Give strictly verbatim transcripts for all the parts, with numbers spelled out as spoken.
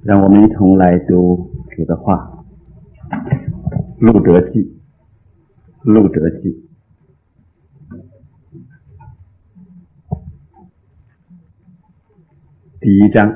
让我们一同来读主的话。路德记，路德记第一章。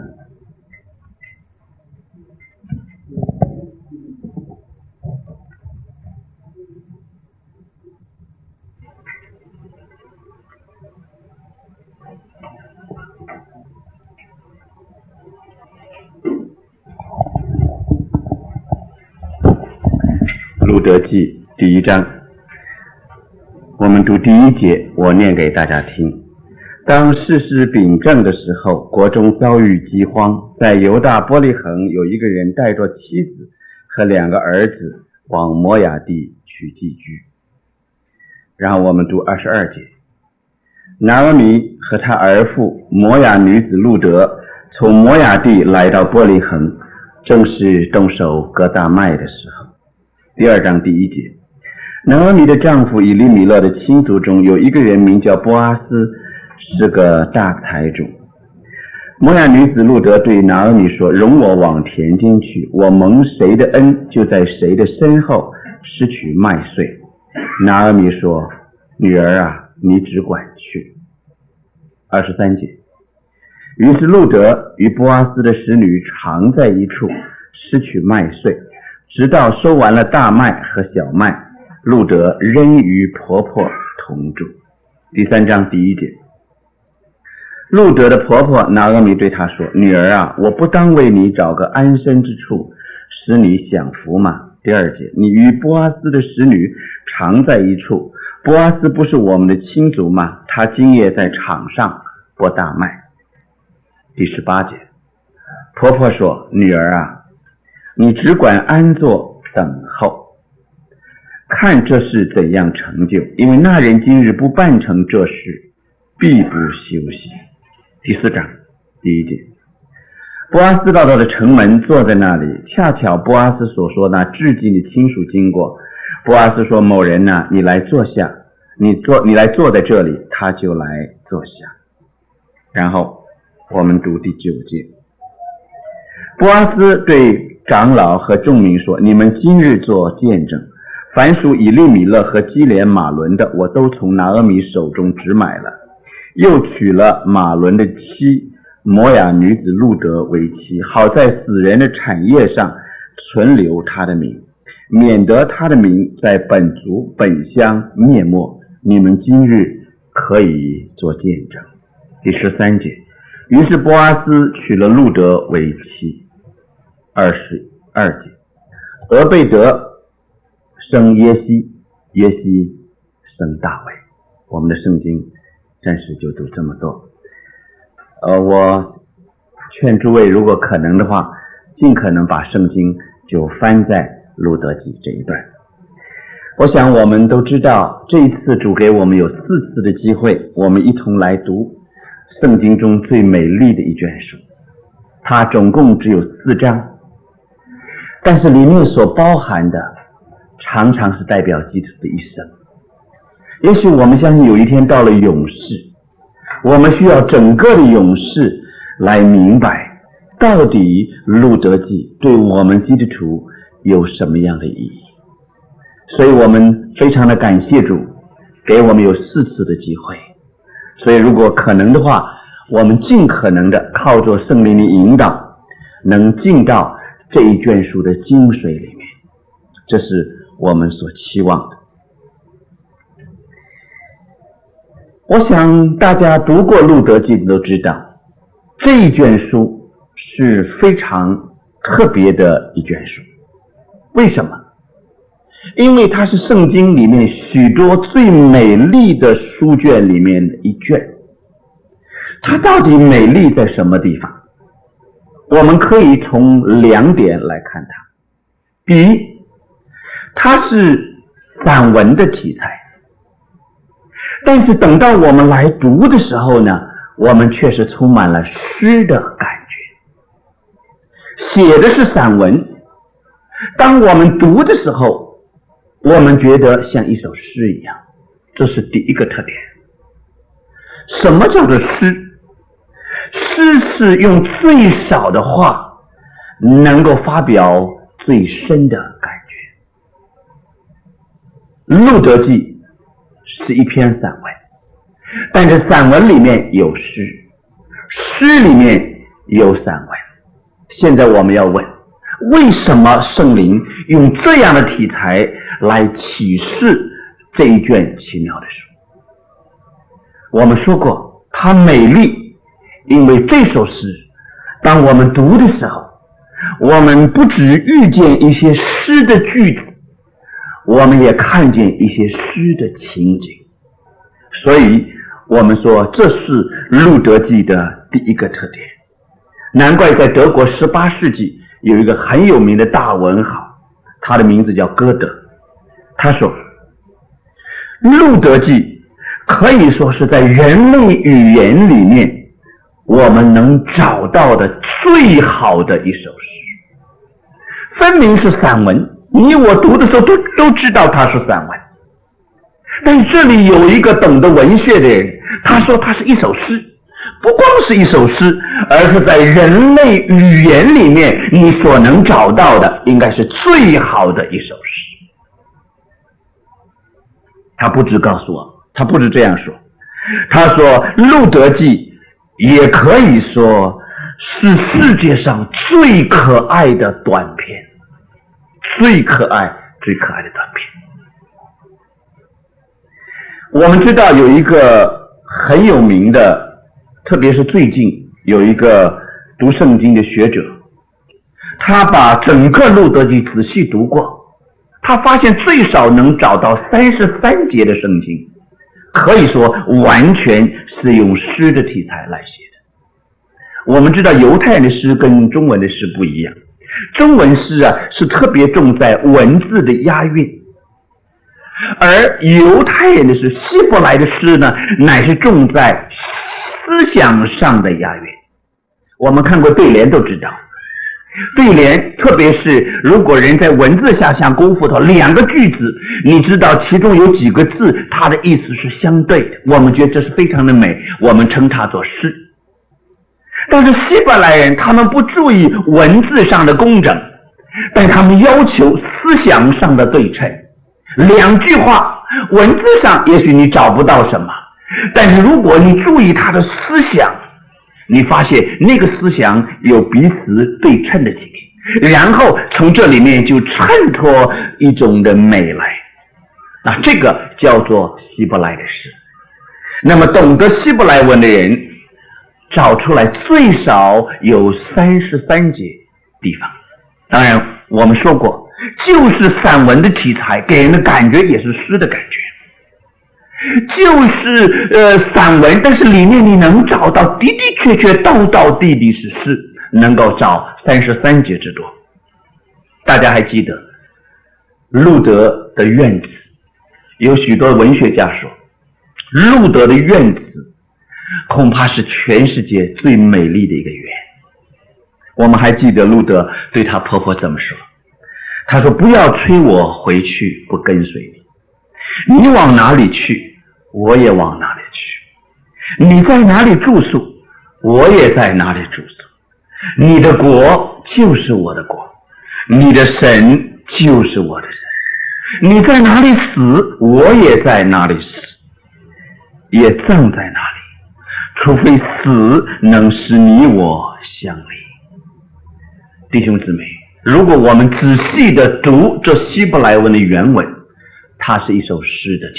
路德记第一章，我们读第一节，我念给大家听。当世事秉正的时候，国中遭遇饥荒，在犹大伯利恒有一个人带着妻子和两个儿子往摩亚地去寄居。然后我们读二十二节，拿俄米和他儿妇摩亚女子路德从摩亚地来到伯利恒，正是动手割大麦的时候。第二章第一节，拿俄米的丈夫以利米勒的亲族中有一个人名叫波阿斯，是个大财主。摩亚女子路德对拿俄米说，容我往田间去，我蒙谁的恩，就在谁的身后拾取麦穗。拿俄米说，女儿啊，你只管去。二十三节，于是路德与波阿斯的使女常在一处拾取麦穗，直到收完了大麦和小麦，路德仍与婆婆同住。第三章第一节，路德的婆婆拿俄米对她说，女儿啊，我不当为你找个安身之处，使你享福吗？第二节，你与波阿斯的使女常在一处，波阿斯不是我们的亲族吗？他今夜在场上播大麦。第十八节，婆婆说，女儿啊，你只管安坐等候，看这事怎样成就，因为那人今日不办成这事，必不休息。第四章第一节，波阿斯到他的城门，坐在那里，恰巧波阿斯所说那至近的亲属经过。波阿斯说，某人啊，你来坐下，你坐你来坐在这里，他就来坐下。然后我们读第九节，波阿斯对长老和众民说，你们今日做见证，凡属以利米勒和基连马伦的，我都从拿俄米手中只买了，又娶了马伦的妻摩亚女子路德为妻，好在死人的产业上存留他的名，免得他的名在本族本乡灭没。你们今日可以做见证。第十三节，于是波阿斯娶了路德为妻。二十二节，俄贝德生耶西，耶西生大卫。我们的圣经暂时就读这么多。呃，我劝诸位，如果可能的话，尽可能把圣经就翻在路德记这一段。我想我们都知道，这一次主给我们有四次的机会，我们一同来读圣经中最美丽的一卷书。它总共只有四章，但是里面所包含的常常是代表基督的一生。也许我们相信有一天到了永世，我们需要整个的永世来明白到底路德记对我们基督徒有什么样的意义。所以我们非常的感谢主给我们有四次的机会，所以如果可能的话，我们尽可能的靠着圣灵的引导，能进到这一卷书的精髓里面，这是我们所期望的。我想大家读过路德记都知道，这一卷书是非常特别的一卷书。为什么？因为它是圣经里面许多最美丽的书卷里面的一卷。它到底美丽在什么地方？我们可以从两点来看它。第一，它是散文的题材，但是等到我们来读的时候呢，我们却是充满了诗的感觉。写的是散文，当我们读的时候，我们觉得像一首诗一样，这是第一个特点。什么叫做诗？诗是用最少的话能够发表最深的感觉。《路德记》是一篇散文，但是散文里面有诗，诗里面有散文。现在我们要问，为什么圣灵用这样的题材来启示这一卷奇妙的书？我们说过，它美丽，因为这首诗当我们读的时候，我们不只遇见一些诗的句子，我们也看见一些诗的情景。所以我们说这是路德记的第一个特点。难怪在德国十八世纪有一个很有名的大文豪，他的名字叫歌德。他说路德记可以说是在人类语言里面我们能找到的最好的一首诗。分明是散文，你我读的时候都都知道它是散文，但是这里有一个懂得文学的人，他说它是一首诗，不光是一首诗，而是在人类语言里面你所能找到的应该是最好的一首诗。他不只告诉我，他不止这样说，他说路德记也可以说是世界上最可爱的短篇，最可爱最可爱的短篇。我们知道有一个很有名的，特别是最近有一个读圣经的学者，他把整个路德记仔细读过，他发现最少能找到三十三节的圣经，可以说完全是用诗的题材来写的。我们知道犹太人的诗跟中文的诗不一样，中文诗啊是特别重在文字的押韵，而犹太人的诗，希伯来的诗呢，乃是重在思想上的押韵。我们看过对联都知道，对联特别是如果人在文字下下功夫的两个句子，你知道其中有几个字它的意思是相对的，我们觉得这是非常的美，我们称它做诗。但是希伯来人他们不注意文字上的工整，但他们要求思想上的对称。两句话文字上也许你找不到什么，但是如果你注意他的思想，你发现那个思想有彼此对称的情形，然后从这里面就衬托一种的美来。那这个叫做希伯来的诗。那么懂得希伯来文的人找出来最少有三十三节地方。当然我们说过，就是散文的题材给人的感觉也是诗的感觉，就是呃散文，但是里面你能找到的的确确道道地地是诗，能够找三十三节之多。大家还记得路德的怨词，有许多文学家说路德的怨词恐怕是全世界最美丽的一个怨。我们还记得路德对他婆婆怎么说，他说不要催我回去不跟随你，你往哪里去我也往哪里去，你在哪里住宿我也在哪里住宿，你的国就是我的国，你的神就是我的神，你在哪里死我也在哪里死，也葬在哪里，除非死能使你我相离。弟兄姊妹，如果我们仔细的读这希伯来文的原文，它是一首诗的题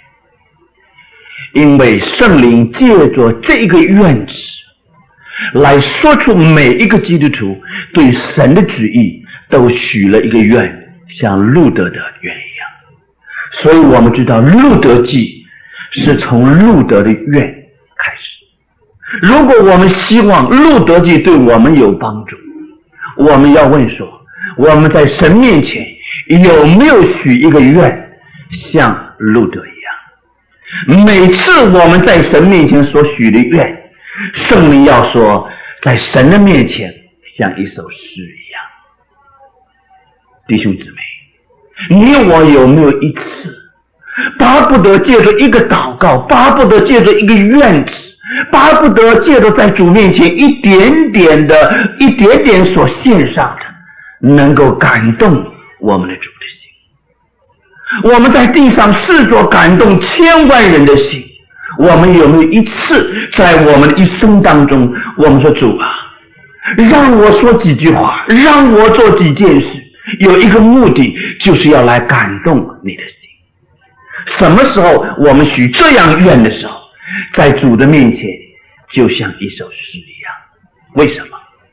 材，因为圣灵借着这个愿旨来说出每一个基督徒对神的旨意都许了一个愿，像路德的愿一样。所以我们知道路德记是从路德的愿开始。如果我们希望路德记对我们有帮助，我们要问说，我们在神面前有没有许一个愿像路德一样？每次我们在神面前所许的愿，圣灵要说在神的面前像一首诗一样。弟兄姊妹，你我有没有一次巴不得借着一个祷告，巴不得借着一个愿旨巴不得借着在主面前一点点的、一点点所献上的，能够感动我们的主的心。我们在地上试着感动千万人的心，我们有没有一次在我们的一生当中，我们说主啊，让我说几句话，让我做几件事，有一个目的，就是要来感动你的心。什么时候我们许这样愿的时候，在主的面前就像一首诗一样。为什么？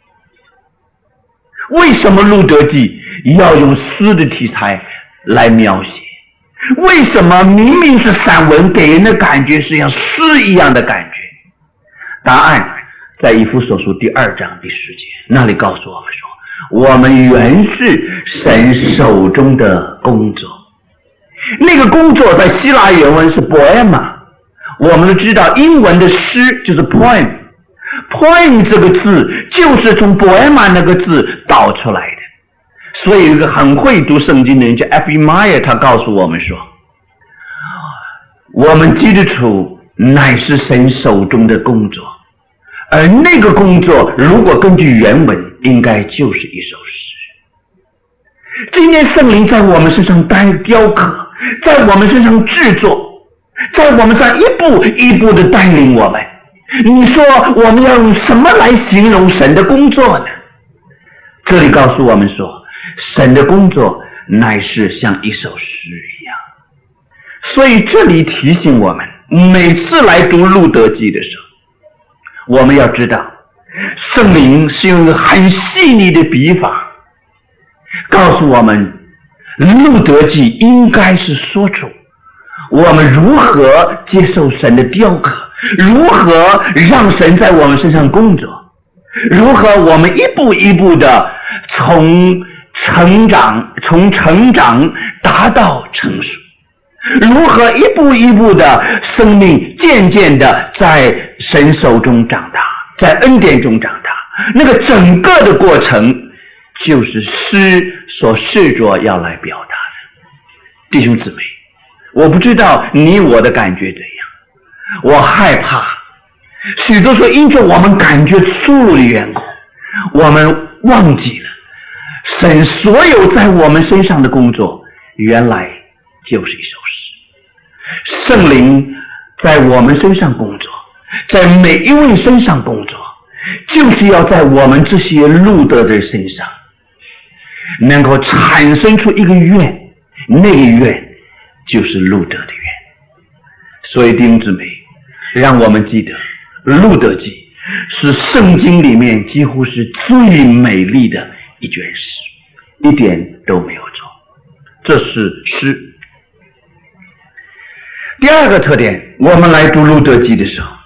为什么路德记要用诗的题材来描写？为什么明明是散文，给人的感觉是像诗一样的感觉？答案在以弗所书第二章第十节，那里告诉我们说，我们原是神手中的工作。那个工作在希腊原文是 poema， 我们都知道英文的诗就是 poem， poem 这个字就是从 poema 那个字导出来的。所以有一个很会读圣经的人叫 F E Meyer， 他告诉我们说，我们基督徒乃是神手中的工作，而那个工作如果根据原文应该就是一首诗。今天圣灵在我们身上雕刻，在我们身上制作，在我们身上一步一步的带领我们。你说我们要用什么来形容神的工作呢？这里告诉我们说，神的工作乃是像一首诗一样。所以这里提醒我们，每次来读路德记的时候，我们要知道圣灵是用一个很细腻的笔法告诉我们，路德记应该是说出我们如何接受神的雕刻，如何让神在我们身上工作，如何我们一步一步的从成长从成长达到成熟，如何一步一步的生命渐渐的在神手中长大，在恩典中长大。那个整个的过程就是诗所试着要来表达的。弟兄姊妹，我不知道你我的感觉怎样，我害怕许多时候因着我们感觉粗鲁的缘故，我们忘记了神所有在我们身上的工作原来就是一首诗。圣灵在我们身上工作，在每一位身上工作，就是要在我们这些路德的身上能够产生出一个愿，那个愿就是路德的愿。所以弟兄姊妹，让我们记得路德记是圣经里面几乎是最美丽的一卷诗，一点都没有错，这是诗。第二个特点，我们来读路德记的时候，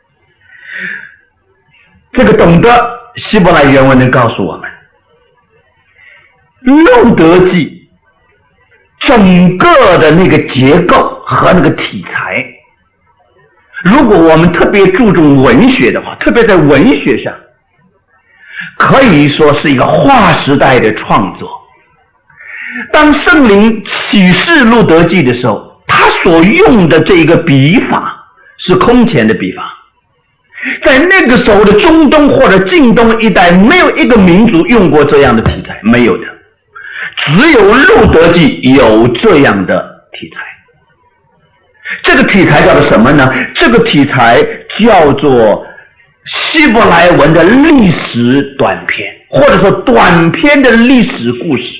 这个懂得希伯来原文能告诉我们，路德记整个的那个结构和那个题材，如果我们特别注重文学的话，特别在文学上可以说是一个划时代的创作。当圣灵启示路德记的时候，他所用的这个笔法是空前的笔法。在那个时候的中东或者近东一带，没有一个民族用过这样的题材，没有的。只有路德记有这样的题材。这个题材叫做什么呢？这个题材叫做希伯来文的历史短篇，或者说短篇的历史故事，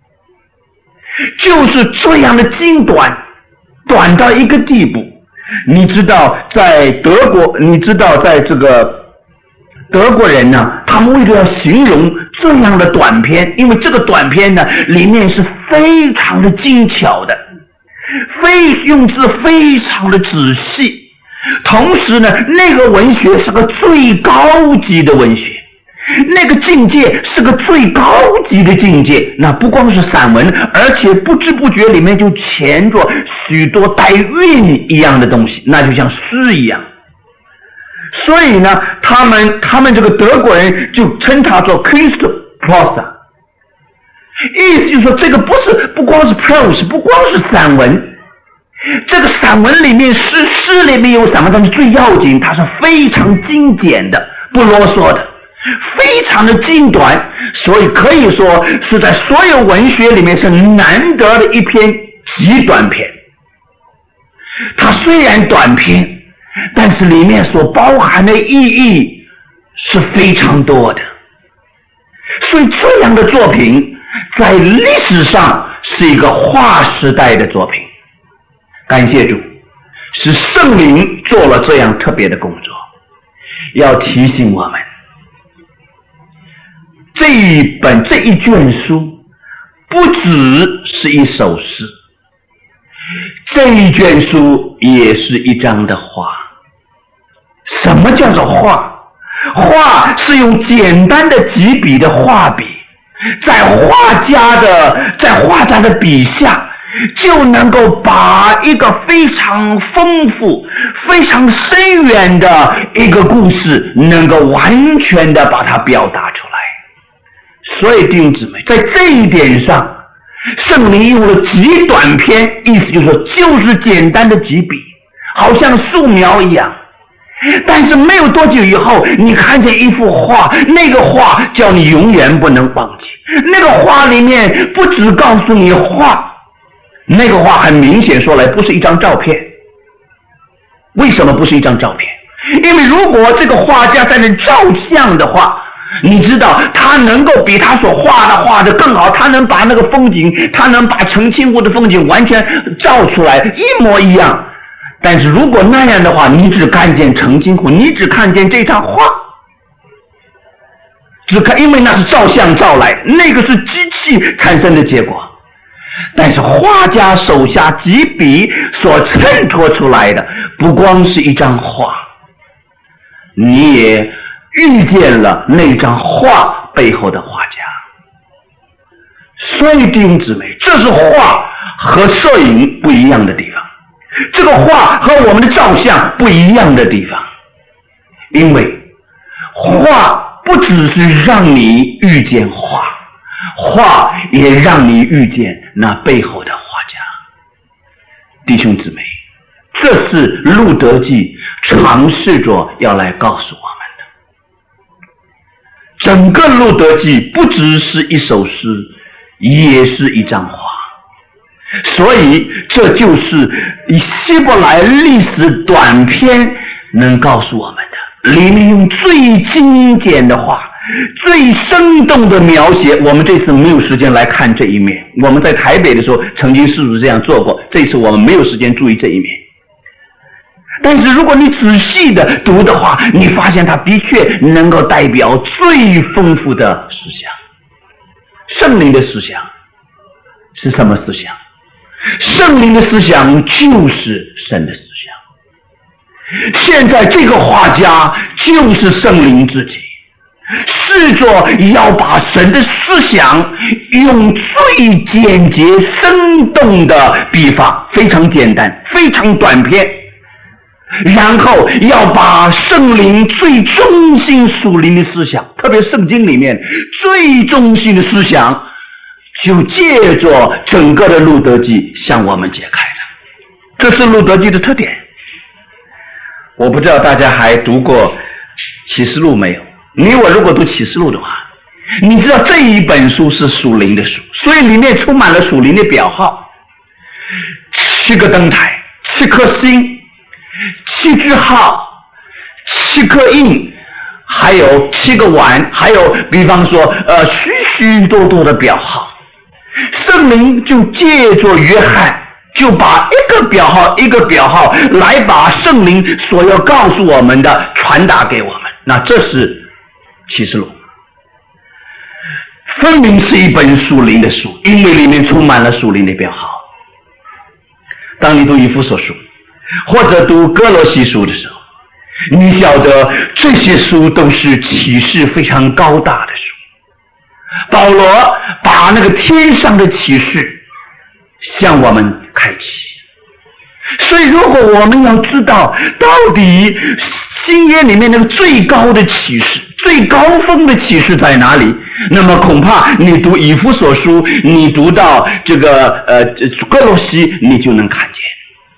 就是这样的精短，短到一个地步。你知道在德国，你知道在这个德国人呢，他们为了要形容这样的短篇，因为这个短篇呢里面是非常的精巧的，非用字非常的仔细，同时呢那个文学是个最高级的文学，那个境界是个最高级的境界。那不光是散文，而且不知不觉里面就潜着许多带韵一样的东西，那就像诗一样。所以呢他们他们这个德国人就称它做 Kunstprosa， 意思就是说这个不是不光是 prose， 不光是散文， 这个散文里面诗诗里面有散文，但是最要紧，它是非常精简的，不啰嗦的，非常的精短，所以可以说是在所有文学里面是难得的一篇极短篇。它虽然短篇，但是里面所包含的意义是非常多的，所以这样的作品在历史上是一个划时代的作品。感谢主，是圣灵做了这样特别的工作，要提醒我们，这一本这一卷书不只是一首诗，这一卷书也是一张的画。什么叫做画？画是用简单的几笔的画笔，在画家的在画家的笔下，就能够把一个非常丰富、非常深远的一个故事，能够完全的把它表达出来。所以弟兄姊妹，在这一点上，圣灵用了极短篇，意思就是说，就是简单的几笔，好像素描一样。但是没有多久以后，你看见一幅画，那个画叫你永远不能忘记。那个画里面不只告诉你画，那个画很明显说来不是一张照片。为什么不是一张照片？因为如果这个画家在那照相的话，你知道他能够比他所画的画的更好，他能把那个风景，他能把澄清湖的风景完全照出来，一模一样。但是如果那样的话，你只看见澄清湖，你只看见这张画，只看，因为那是照相照来，那个是机器产生的结果。但是画家手下几笔所衬托出来的，不光是一张画，你也遇见了那张画背后的画家。所以弟兄姊妹，这是画和摄影不一样的地方，这个画和我们的照相不一样的地方。因为画不只是让你遇见画，画也让你遇见那背后的画家。弟兄姊妹，这是路德记尝试着要来告诉我们的。整个路德记不只是一首诗，也是一张画。所以这就是以希伯来历史短篇能告诉我们的，里面用最精简的话，最生动的描写。我们这次没有时间来看这一面，我们在台北的时候曾经是不是这样做过，这次我们没有时间注意这一面。但是如果你仔细的读的话，你发现它的确能够代表最丰富的思想。圣灵的思想是什么思想？圣灵的思想就是神的思想。现在这个画家就是圣灵自己，试着要把神的思想用最简洁生动的笔法，非常简单，非常短篇，然后要把圣灵最中心属灵的思想，特别圣经里面最中心的思想，就借着整个的路德记向我们解开了。这是路德记的特点。我不知道大家还读过启示录没有？你我如果读启示录的话，你知道这一本书是属灵的书，所以里面充满了属灵的表号，七个灯台，七颗星，七支号，七颗印，还有七个碗，还有比方说呃许许多多的表号。圣灵就借着约翰，就把一个表号一个表号来把圣灵所要告诉我们的传达给我们。那这是启示录，分明是一本属灵的书，因为里面充满了属灵的表号。当你读以弗所书或者读哥罗西书的时候，你晓得这些书都是启示非常高大的书。保罗把那个天上的启示向我们开启。所以如果我们要知道到底新约里面那个最高的启示，最高峰的启示在哪里，那么恐怕你读以弗所书，你读到这个呃哥罗西，你就能看见。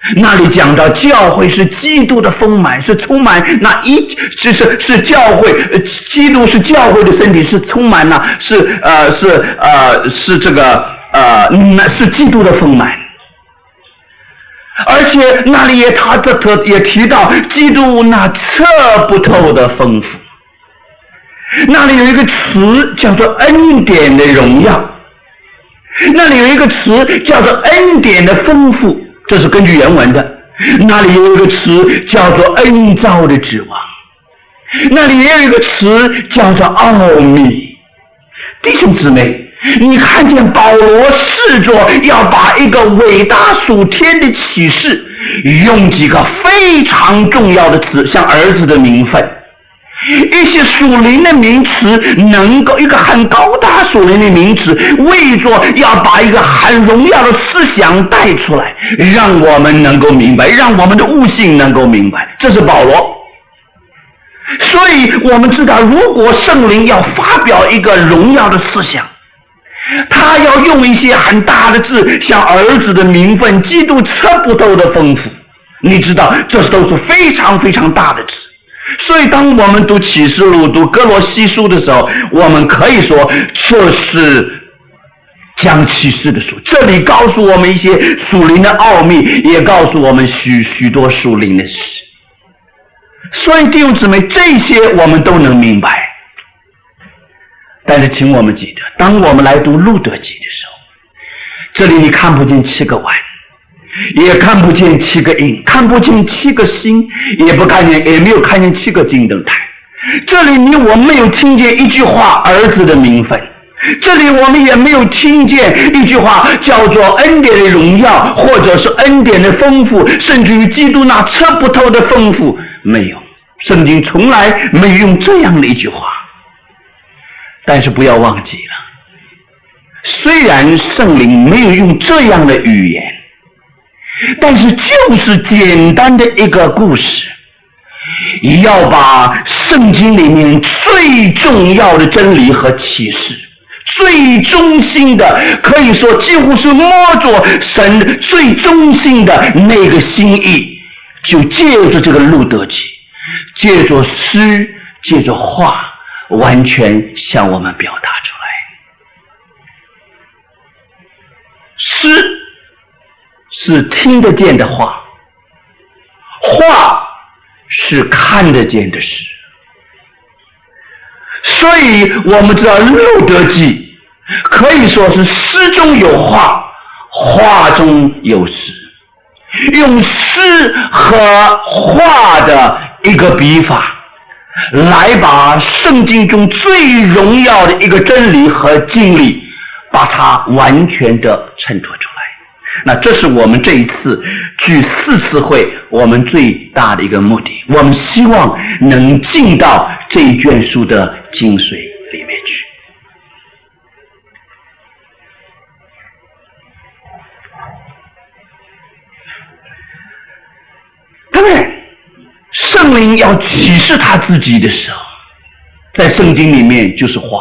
那里讲到教会是基督的丰满，是充满那一是是是教会，基督是教会的身体，是充满了，是呃是呃是这个呃那是基督的丰满。而且那里也他的特也提到基督那测不透的丰富，那里有一个词叫做恩典的荣耀，那里有一个词叫做恩典的丰富，这是根据原文的。那里有一个词叫做恩召的指望，那里也有一个词叫做奥秘。弟兄姊妹，你看见保罗试着要把一个伟大属天的启示，用几个非常重要的词，像儿子的名分，一些属灵的名词，能够一个很高大属灵的名词，为着要把一个很荣耀的思想带出来，让我们能够明白，让我们的悟性能够明白，这是保罗。所以我们知道，如果圣灵要发表一个荣耀的思想，他要用一些很大的字，像儿子的名分，基督测不透的丰富，你知道这都是非常非常大的字。所以当我们读启示录、读哥罗西书的时候，我们可以说这是讲启示的书，这里告诉我们一些属灵的奥秘，也告诉我们许许多属灵的事。所以弟兄姊妹，这些我们都能明白。但是请我们记得，当我们来读路德记的时候，这里你看不见七个弯，也看不见七个印，看不见七个星，也不看见，也没有看见七个金灯台。这里你我没有听见一句话儿子的名分，这里我们也没有听见一句话叫做恩典的荣耀，或者是恩典的丰富，甚至于基督那测不透的丰富，没有，圣经从来没有用这样的一句话。但是不要忘记了，虽然圣灵没有用这样的语言，但是就是简单的一个故事，要把圣经里面最重要的真理和启示，最中心的，可以说几乎是摸着神最中心的那个心意，就借着这个路德记，借着诗，借着话，完全向我们表达出来。诗是听得见的话，话是看得见的事。所以我们知道路德记可以说是诗中有话，话中有诗，用诗和话的一个笔法来把圣经中最荣耀的一个真理和经历，把它完全的衬托出来。那这是我们这一次聚四次会我们最大的一个目的，我们希望能进到这一卷书的精髓里面去。当然圣灵要启示他自己的时候，在圣经里面就是话，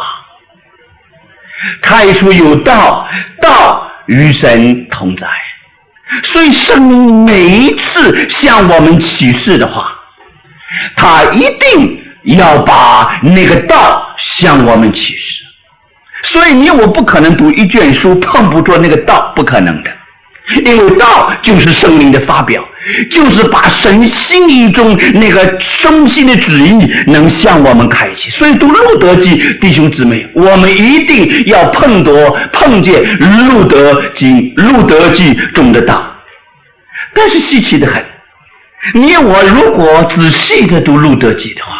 太初有道，道与神同在。所以圣灵每一次向我们启示的话，他一定要把那个道向我们启示。所以你我不可能读一卷书碰不着那个道，不可能的，因为道就是圣灵的发表，就是把神心意中那个中心的旨意能向我们开启。所以读路德记，弟兄姊妹，我们一定要碰得碰见路德记路德记中的道。但是稀奇的很，你我如果仔细的读路德记的话，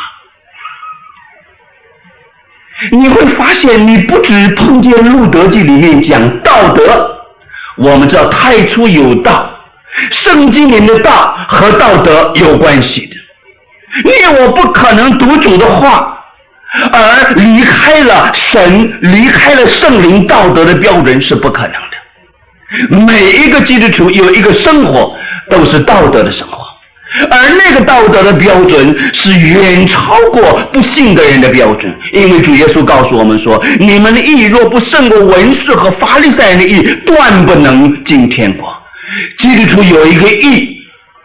你会发现你不只碰见路德记里面讲道德，我们知道太初有道，圣经里的道和道德有关系的。你我不可能读主的话而离开了神，离开了圣灵道德的标准，是不可能的。每一个基督徒有一个生活都是道德的生活，而那个道德的标准是远超过不信的人的标准。因为主耶稣告诉我们说，你们的义若不胜过文士和法利赛人的义，断不能进天国。基督徒有一个义，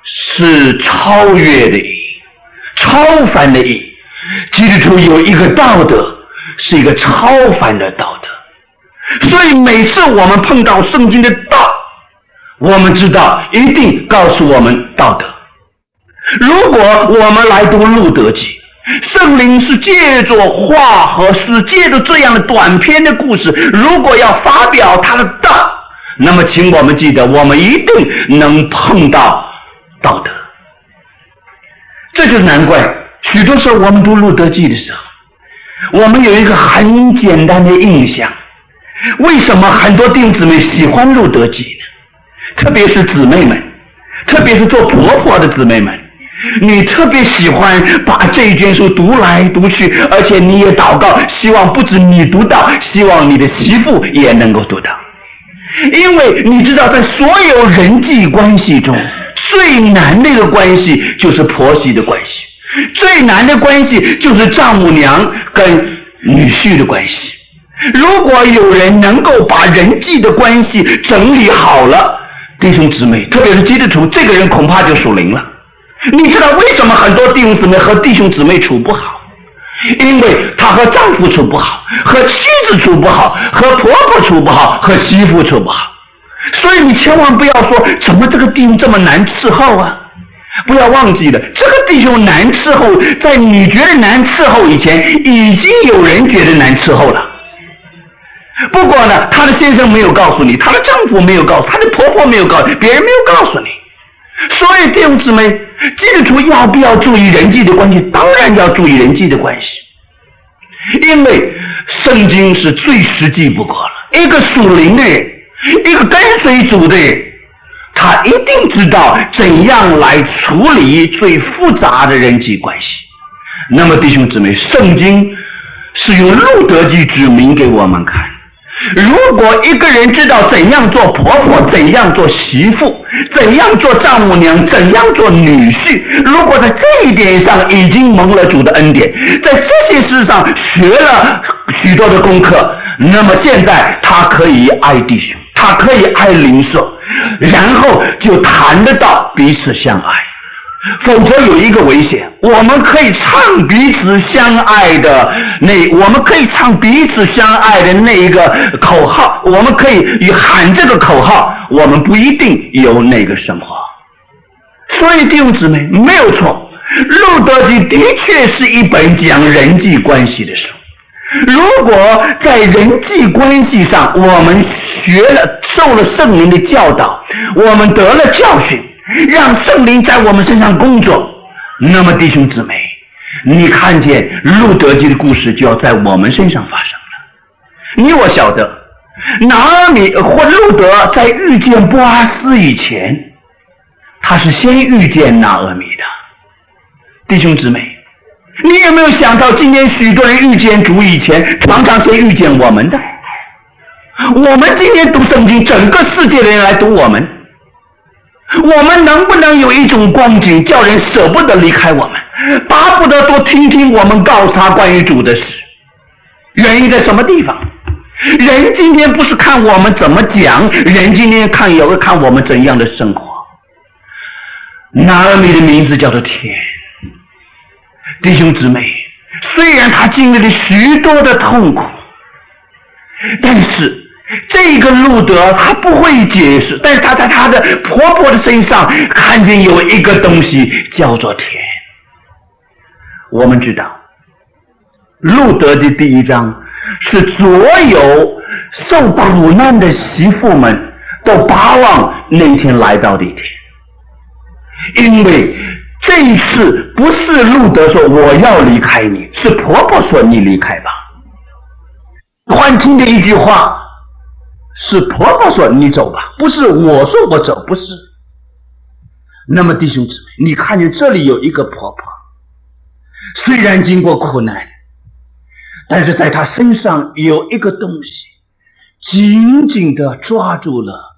是超越的义，超凡的义。基督徒有一个道德，是一个超凡的道德。所以每次我们碰到圣经的道，我们知道一定告诉我们道德。如果我们来读路德记，圣灵是借着话和诗，借着这样的短篇的故事，如果要发表他的道，那么请我们记得，我们一定能碰到道德。这就是难怪许多时候我们读路德记的时候，我们有一个很简单的印象，为什么很多弟兄姊妹喜欢路德记呢？特别是姊妹们，特别是做婆婆的姊妹们，你特别喜欢把这一卷书读来读去，而且你也祷告，希望不止你读到，希望你的媳妇也能够读到。因为你知道，在所有人际关系中，最难的一个关系就是婆媳的关系，最难的关系就是丈母娘跟女婿的关系。如果有人能够把人际的关系整理好了，弟兄姊妹，特别是基督徒，这个人恐怕就属灵了。你知道为什么很多弟兄姊妹和弟兄姊妹处不好？因为他和丈夫处不好，和妻子处不好，和婆婆处不好，和媳妇处不好。所以你千万不要说怎么这个弟兄这么难伺候啊！不要忘记了，这个弟兄难伺候，在你觉得难伺候以前，已经有人觉得难伺候了。不过呢，他的先生没有告诉你，他的丈夫没有告诉，他的婆婆没有告诉，别人没有告诉你。所以弟兄姊妹，基督徒要不要注意人际的关系？当然要注意人际的关系，因为圣经是最实际不过了。一个属灵的人，一个跟随主的人，他一定知道怎样来处理最复杂的人际关系。那么弟兄姊妹，圣经是用路德记指明给我们看，如果一个人知道怎样做婆婆，怎样做媳妇，怎样做丈母娘，怎样做女婿，如果在这一点上已经蒙了主的恩典，在这些事上学了许多的功课，那么现在他可以爱弟兄，他可以爱邻舍，然后就谈得到彼此相爱。否则有一个危险，我们可以唱彼此相爱的那，我们可以唱彼此相爱的那一个口号，我们可以喊这个口号，我们不一定有那个生活。所以弟兄姊妹，没有错，路德记的确是一本讲人际关系的书。如果在人际关系上我们学了受了圣灵的教导，我们得了教训，让圣灵在我们身上工作，那么弟兄姊妹，你看见路德记的故事就要在我们身上发生了。你我晓得，拿俄米或路德在遇见波阿斯以前，他是先遇见拿俄米的。弟兄姊妹，你有没有想到今天许多人遇见主以前，常常先遇见我们的？我们今天读圣经，整个世界的人来读我们，我们能不能有一种光景，叫人舍不得离开我们，巴不得多听听我们告诉他关于主的事？原因在什么地方？人今天不是看我们怎么讲，人今天看有看我们怎样的生活。拿俄米的名字叫做甜。弟兄姊妹，虽然他经历了许多的痛苦，但是这个路德他不会解释，但是他在他的婆婆的身上看见有一个东西叫做甜。我们知道路德记第一章是所有受苦难的媳妇们都巴望那天来到的一天，因为这一次不是路德说我要离开你，是婆婆说你离开吧。欢听的一句话是婆婆说你走吧，不是我说我走，不是。那么弟兄姊妹，你看见这里有一个婆婆，虽然经过苦难，但是在她身上有一个东西紧紧地抓住了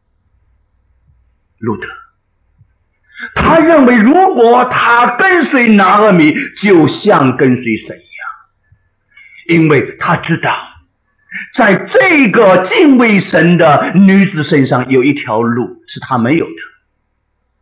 路德。他认为如果他跟随拿俄米，就像跟随神一样，因为他知道在这个敬畏神的女子身上有一条路是他没有的。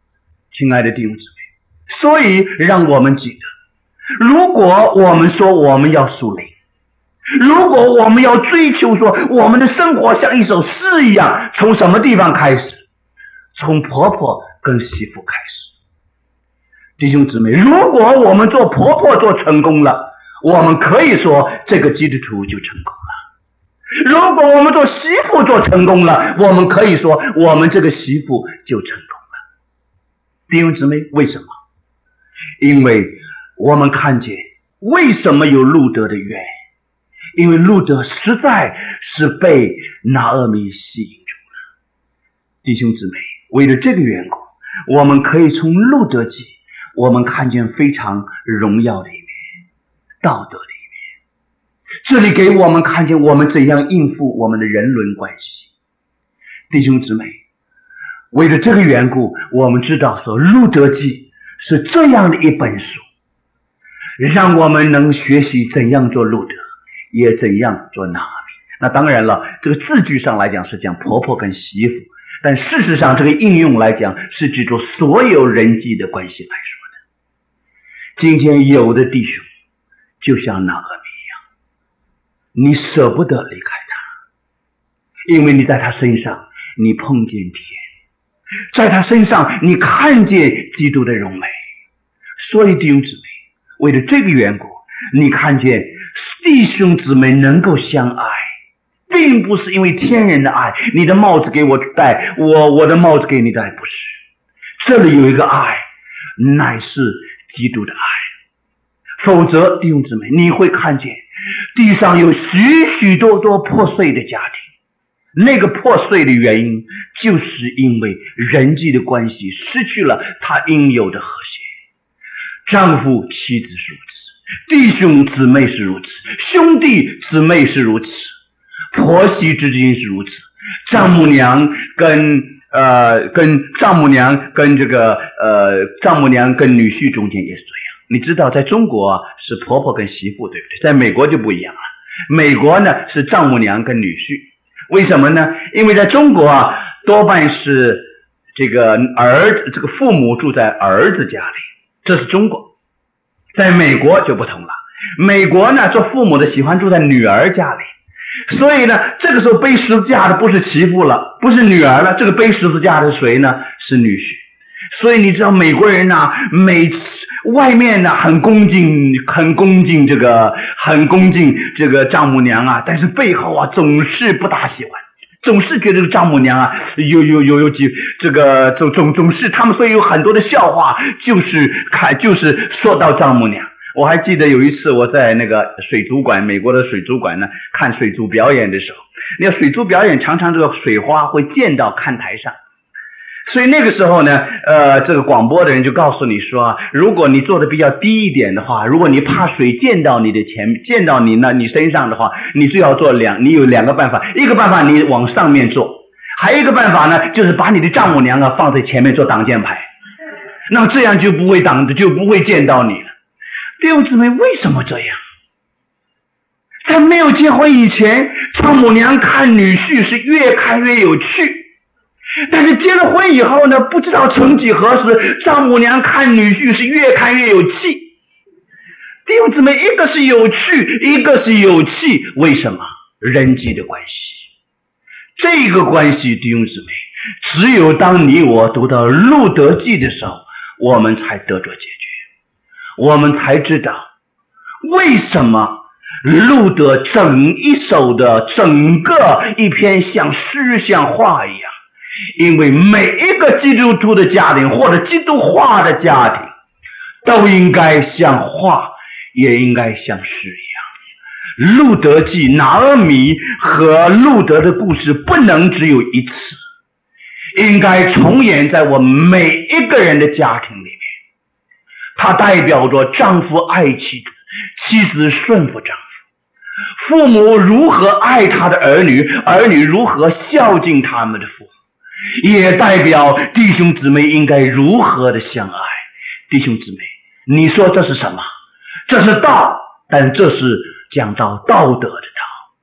亲爱的弟兄姊妹，所以让我们记得，如果我们说我们要属灵，如果我们要追求说我们的生活像一首诗一样，从什么地方开始？从婆婆跟媳妇开始。弟兄姊妹，如果我们做婆婆做成功了，我们可以说这个基督徒就成功了；如果我们做媳妇做成功了，我们可以说我们这个媳妇就成功了。弟兄姊妹，为什么？因为我们看见为什么有路得的缘，因为路得实在是被拿俄米吸引住了。弟兄姊妹，为了这个缘故，我们可以从路得记我们看见非常荣耀的一面，道德的一面。这里给我们看见我们怎样应付我们的人伦关系。弟兄姊妹，为了这个缘故，我们知道说路得记是这样的一本书，让我们能学习怎样做路得，也怎样做拿俄米。那当然了，这个字句上来讲是讲婆婆跟媳妇，但事实上这个应用来讲是指着所有人际的关系来说的。今天有的弟兄就像拿俄米一样，你舍不得离开他，因为你在他身上你碰见天，在他身上你看见基督的荣美。所以弟兄姊妹，为了这个缘故，你看见弟兄姊妹能够相爱，并不是因为天人的爱，你的帽子给我戴，我我的帽子给你戴，不是。这里有一个爱，乃是基督的爱。否则弟兄姊妹，你会看见地上有许许多多破碎的家庭，那个破碎的原因就是因为人际的关系失去了它应有的和谐。丈夫妻子是如此，弟兄姊妹是如此，兄弟姊妹是如此，婆媳之间是如此，丈母娘跟呃跟丈母娘跟这个呃丈母娘跟女婿中间也是这样。你知道在中国啊是婆婆跟媳妇，对不对？在美国就不一样了，美国呢是丈母娘跟女婿。为什么呢？因为在中国啊多半是这个儿子这个父母住在儿子家里，这是中国。在美国就不同了，美国呢做父母的喜欢住在女儿家里，所以呢这个时候背十字架的不是媳妇了，不是女儿了，这个背十字架的是谁呢？是女婿。所以你知道美国人啊，每次外面呢很恭敬很恭敬这个很恭敬这个丈母娘啊，但是背后啊总是不大喜欢，总是觉得这个丈母娘啊有有有有几这个总总总是他们，所以有很多的笑话就是看就是说到丈母娘。我还记得有一次我在那个水族馆，美国的水族馆呢看水族表演的时候，那个水族表演常常这个水花会溅到看台上，所以那个时候呢呃，这个广播的人就告诉你说，如果你坐的比较低一点的话，如果你怕水溅到你的前溅到你呢你身上的话，你最好做两你有两个办法，一个办法你往上面坐，还有一个办法呢就是把你的丈母娘啊放在前面做挡箭牌，那么这样就不会挡就不会溅到你了。弟兄姊妹，为什么这样？在没有结婚以前，丈母娘看女婿是越看越有趣，但是结了婚以后呢，不知道曾几何时，丈母娘看女婿是越看越有气。弟兄姊妹，一个是有趣，一个是有气，为什么？人际的关系。这个关系，弟兄姊妹，只有当你我读到路得记的时候，我们才得着解决，我们才知道为什么路得整一首的整个一篇像诗像画一样。因为每一个基督徒的家庭或者基督化的家庭都应该像画，也应该像诗一样。路得记拿俄米和路得的故事不能只有一次，应该重演在我们每一个人的家庭里面。它代表着丈夫爱妻子，妻子顺服丈夫，父母如何爱他的儿女，儿女如何孝敬他们的父母，也代表弟兄姊妹应该如何的相爱。弟兄姊妹，你说这是什么？这是道，但这是讲到道德的道，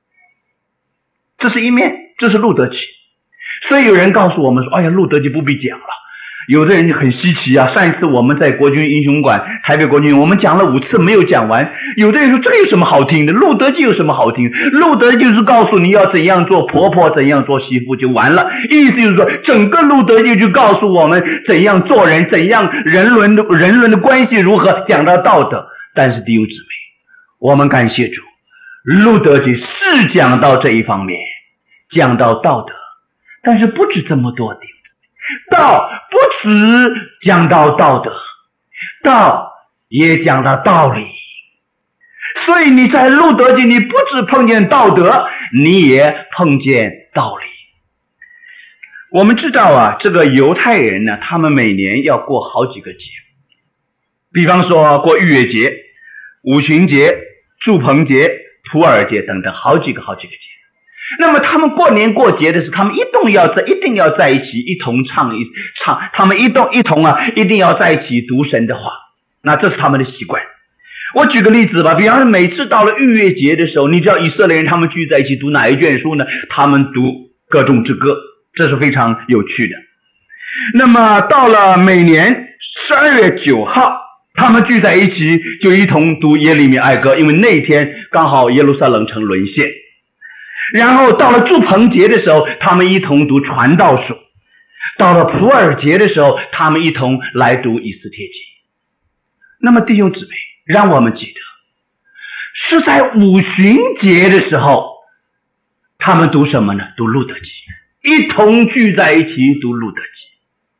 这是一面，这是路得记。所以有人告诉我们说，哎呀，路得记不必讲了， 有的人很稀奇啊，上一次我们在国军英雄馆台北国军，我们讲了五次没有讲完。有的人说这有什么好听的？路德记有什么好听？路德就是告诉你要怎样做婆婆，怎样做媳妇就完了。意思就是说，整个路德记就告诉我们怎样做人，怎样人伦的人伦的关系如何，讲到道德。但是弟兄姊妹，我们感谢主，路德记是讲到这一方面，讲到道德，但是不止这么多弟兄姊妹。道不只讲到道德，道也讲到道理。所以你在路德记，你不只碰见道德，你也碰见道理。我们知道啊，这个犹太人呢，他们每年要过好几个节，比方说过逾越节、五旬节、住棚节、普尔节等等，好几个好几个节。那么他们过年过节的时候，他们一定要在一定要在一起，一同唱一唱，他们一同一同啊，一定要在一起读神的话。那这是他们的习惯。我举个例子吧，比方说每次到了逾越节的时候，你知道以色列人他们聚在一起读哪一卷书呢？他们读歌中之歌，这是非常有趣的。那么到了每年十二月九号，他们聚在一起就一同读耶利米哀歌，因为那天刚好耶路撒冷城沦陷。然后到了住棚节的时候，他们一同读传道书。到了普尔节的时候，他们一同来读以斯帖记。那么弟兄姊妹，让我们记得，是在五旬节的时候，他们读什么呢？读路德记，一同聚在一起读路德记。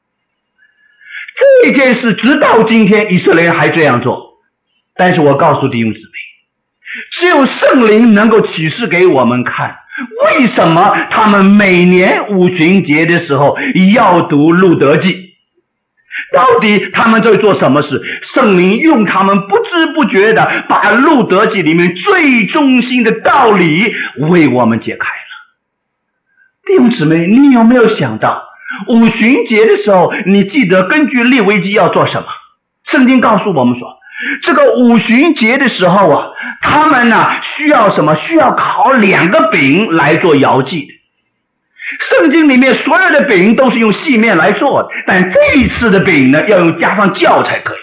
这件事直到今天以色列人还这样做。但是我告诉弟兄姊妹，只有圣灵能够启示给我们看，为什么他们每年五旬节的时候要读路德记。到底他们在做什么事？圣灵用他们不知不觉的把路德记里面最中心的道理为我们解开了。弟兄姊妹，你有没有想到五旬节的时候，你记得根据利未记要做什么？圣经告诉我们说，这个五旬节的时候啊，他们呢需要什么？需要烤两个饼来做摇祭的。圣经里面所有的饼都是用细面来做的，但这一次的饼呢，要用加上酵才可以。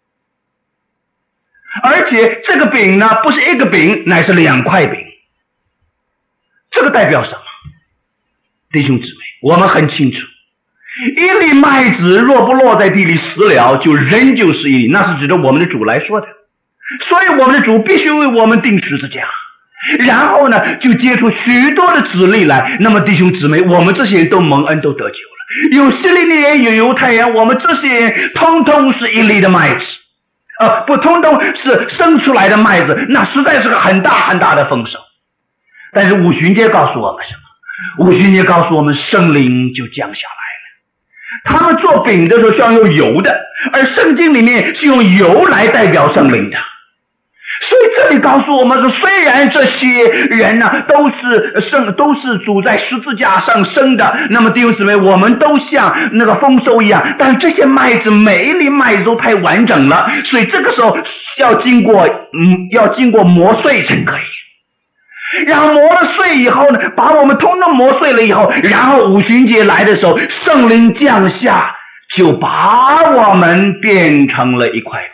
而且这个饼呢，不是一个饼，乃是两块饼。这个代表什么？弟兄姊妹，我们很清楚，一粒麦子若不落在地里死了，就仍旧是一粒，那是指着我们的主来说的。所以我们的主必须为我们钉十字架，然后呢就结出许多的子粒来。那么弟兄姊妹，我们这些人都蒙恩，都得救了，有希利尼人，有犹太人，我们这些人通通是一粒的麦子，呃，不，通通是生出来的麦子，那实在是个很大很大的丰收。但是五旬节告诉我们什么？五旬节告诉我们，圣灵就降下来了。他们做饼的时候是要用油的，而圣经里面是用油来代表圣灵的。所以这里告诉我们说，虽然这些人呢、啊、都是生都是主在十字架上生的，那么弟兄姊妹，我们都像那个丰收一样，但这些麦子每一粒麦子都太完整了，所以这个时候要经过嗯要经过磨碎才可以。然后磨了碎以后呢，把我们通通磨碎了以后，然后五旬节来的时候，圣灵降下，就把我们变成了一块饼。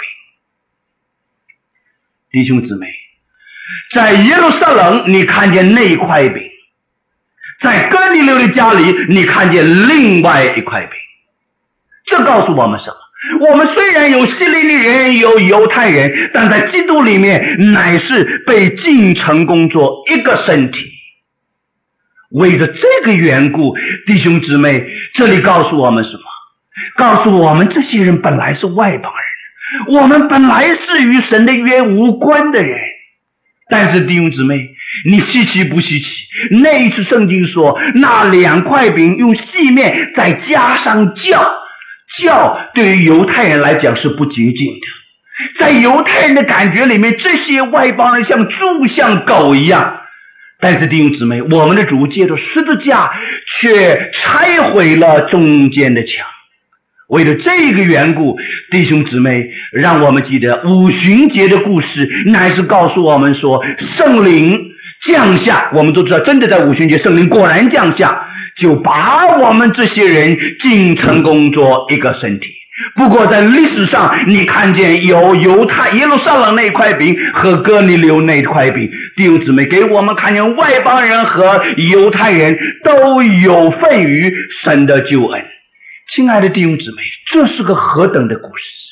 弟兄姊妹，在耶路撒冷你看见那一块饼，在哥尼流的家里你看见另外一块饼。这告诉我们什么？我们虽然有希利尼人，有犹太人，但在基督里面乃是被进城工作一个身体。为了这个缘故，弟兄姊妹，这里告诉我们什么？告诉我们这些人本来是外邦人，我们本来是与神的约无关的人。但是弟兄姊妹，你稀奇不稀奇？那一次圣经说，那两块饼用细面再加上酵，酵对于犹太人来讲是不洁净的。在犹太人的感觉里面，这些外邦人像猪像狗一样。但是弟兄姊妹，我们的主借着十字架却拆毁了中间的墙。为了这个缘故，弟兄姊妹，让我们记得五旬节的故事乃是告诉我们说，圣灵降下，我们都知道，真的在五旬节圣灵果然降下，就把我们这些人进成工作一个身体。不过在历史上，你看见有犹太耶路撒冷那块饼和哥尼流那块饼，弟兄姊妹，给我们看见外邦人和犹太人都有份于神的救恩。亲爱的弟兄姊妹，这是个何等的故事！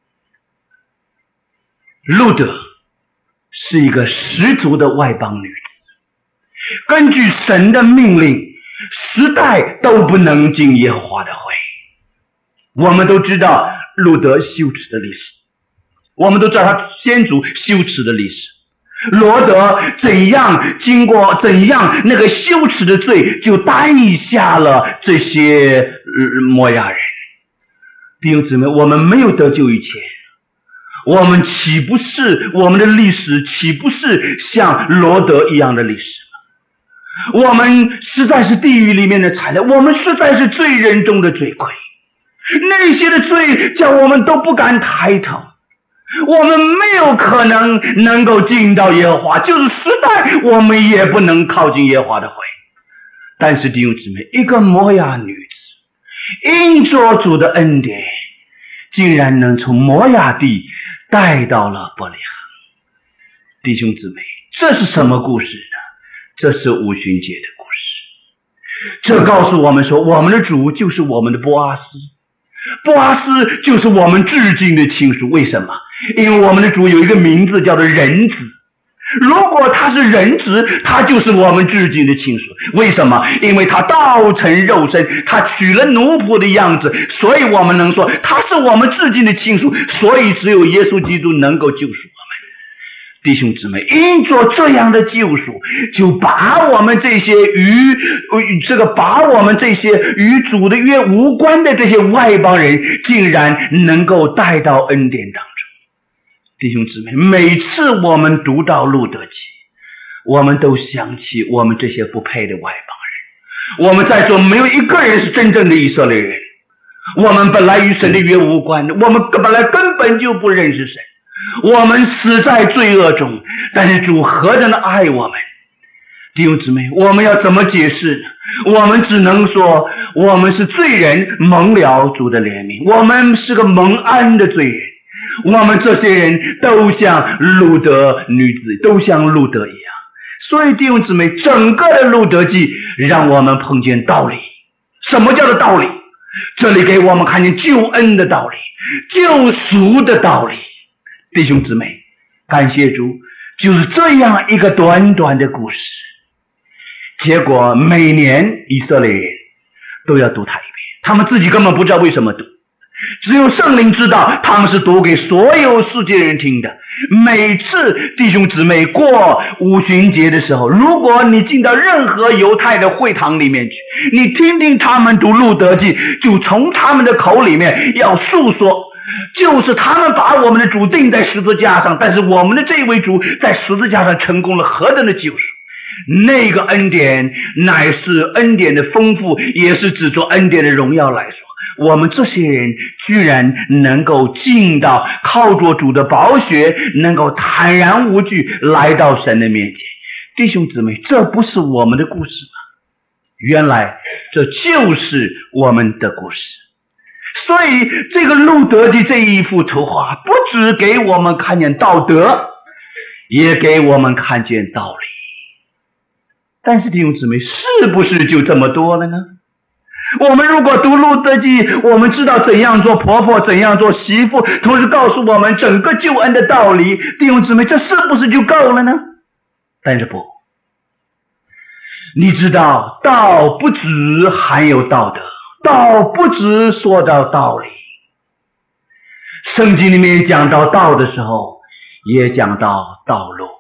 路德是一个十足的外邦女子，根据神的命令，十代都不能进耶和华的会。我们都知道路德羞耻的历史，我们都知道他先祖羞耻的历史，罗德怎样经过怎样那个羞耻的罪，就带下了这些、呃、摩亚人。弟兄姊妹，我们没有得救以前，我们岂不是我们的历史岂不是像罗德一样的历史吗？我们实在是地狱里面的材料，我们实在是罪人中的罪魁，那些的罪叫我们都不敢抬头，我们没有可能能够进到耶和华，就是十代我们也不能靠近耶和华的会。但是弟兄姊妹，一个摩亚女子因着主的恩典，竟然能从摩亚地带到了伯利恒。弟兄姊妹，这是什么故事呢？这是五旬节的故事。这告诉我们说，我们的主就是我们的波阿斯，波阿斯就是我们至亲的亲属。为什么？因为我们的主有一个名字叫做人子，如果他是人子，他就是我们至亲的亲属。为什么？因为他道成肉身，他取了奴仆的样子，所以我们能说他是我们至亲的亲属，所以只有耶稣基督能够救赎我们。弟兄姊妹，因着这样的救赎，就把我们这些与这个把我们这些与主的约无关的这些外邦人，竟然能够带到恩典当中。弟兄姊妹，每次我们读到路德记，我们都想起我们这些不配的外邦人。我们在座没有一个人是真正的以色列人，我们本来与神的约无关的，我们本来根本就不认识神，我们死在罪恶中，但是主何等的爱我们。弟兄姊妹，我们要怎么解释呢？我们只能说，我们是罪人，蒙了主的怜悯，我们是个蒙恩的罪人。我们这些人都像路德女子，都像路德一样。所以弟兄姊妹，整个的路德记让我们碰见道理。什么叫做道理？这里给我们看见救恩的道理，救赎的道理。弟兄姊妹，感谢主，就是这样一个短短的故事，结果每年以色列人都要读它一遍，他们自己根本不知道为什么读，只有圣灵知道，他们是读给所有世界人听的。每次弟兄姊妹过五旬节的时候，如果你进到任何犹太的会堂里面去，你听听他们读路德记，就从他们的口里面要诉说，就是他们把我们的主钉在十字架上，但是我们的这位主在十字架上成功了何等的救赎。那个恩典乃是恩典的丰富，也是指着恩典的荣耀来说，我们这些人居然能够进到靠着主的宝血，能够坦然无惧来到神的面前。弟兄姊妹，这不是我们的故事吗？原来这就是我们的故事。所以这个路德记这一幅图画，不只给我们看见道德，也给我们看见道理。但是弟兄姊妹，是不是就这么多了呢？我们如果读路德记，我们知道怎样做婆婆，怎样做媳妇，同时告诉我们整个救恩的道理，弟兄姊妹，这是不是就够了呢？但是不，你知道道不只含有道德，道不只说到道理，圣经里面讲到道的时候，也讲到道路。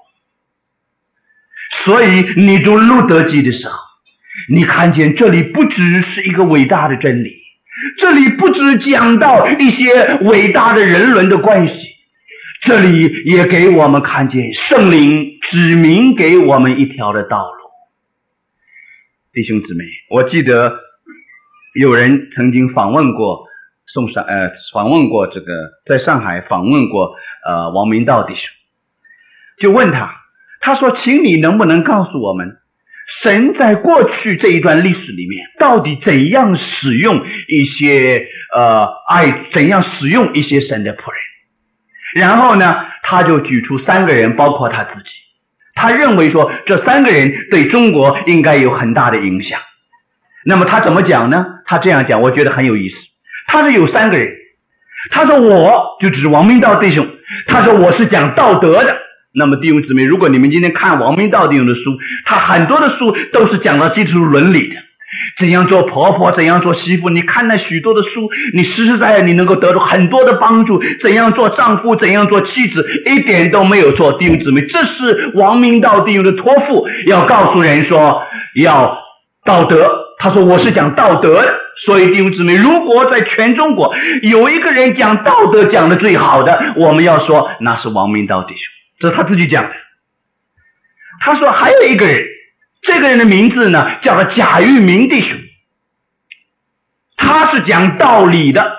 所以你读路德记的时候，你看见这里不只是一个伟大的真理，这里不只讲到一些伟大的人伦的关系，这里也给我们看见圣灵指明给我们一条的道路。弟兄姊妹，我记得有人曾经访问过宋上呃访问过这个在上海访问过呃王明道弟兄，就问他他说请你能不能告诉我们，神在过去这一段历史里面到底怎样使用一些呃爱怎样使用一些神的仆人。然后呢，他就举出三个人，包括他自己，他认为说这三个人对中国应该有很大的影响。那么他怎么讲呢？他这样讲我觉得很有意思。他是有三个人，他说我就指王明道弟兄，他说我是讲道德的。那么弟兄姊妹，如果你们今天看王明道弟兄的书，他很多的书都是讲到基督徒伦理的，怎样做婆婆，怎样做媳妇，你看那许多的书，你实实在在你能够得到很多的帮助，怎样做丈夫，怎样做妻子，一点都没有错。弟兄姊妹，这是王明道弟兄的托付，要告诉人说要道德。他说我是讲道德的。所以弟兄姊妹，如果在全中国有一个人讲道德讲的最好的，我们要说那是王明道弟兄，这是他自己讲的。他说还有一个人，这个人的名字呢叫做贾玉明弟兄，他是讲道理的。